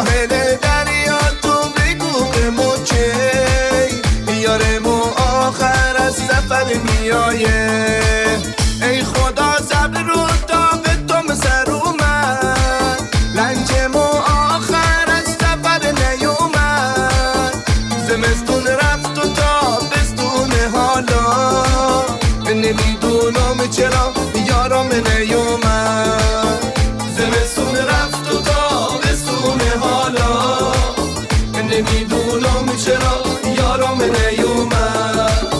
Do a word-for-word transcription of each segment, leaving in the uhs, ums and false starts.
ساحل دریا تو بگو به موچه یارمو آخر از سفر میایه. ای خدا صبر رو داغ تو سر اومد، لنجمو آخر از سفر نیومد. زمستون رفت و تابستون حالا نمیدونم چرا یارم نیومد. زمستون رفت و تابستون حالا نمیدونم چرا یارم نیومد.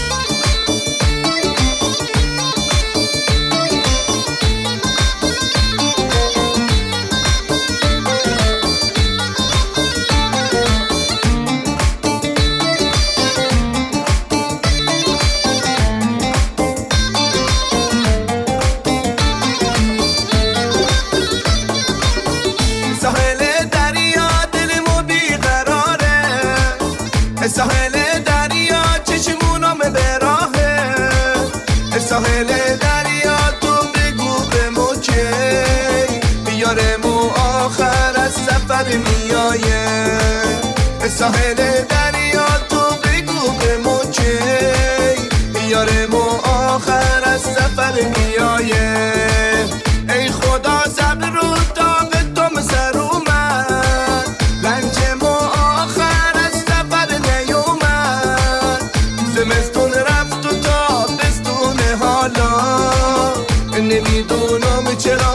ساحل دریا دلمو بیقراره، ساحل دریا چشمونم به راهه. ساحل دریا تو بگو به موچه یارمو آخر از سفر میایه. ساحل دریا تو بگو به موچه یارمو آخر از سفر میایه. ای خدا صبر رو داغ تو سر اومد، لنجمو آخر از سفر نیومد. زمستون رفت و تابستون حالا نمیدونم چرا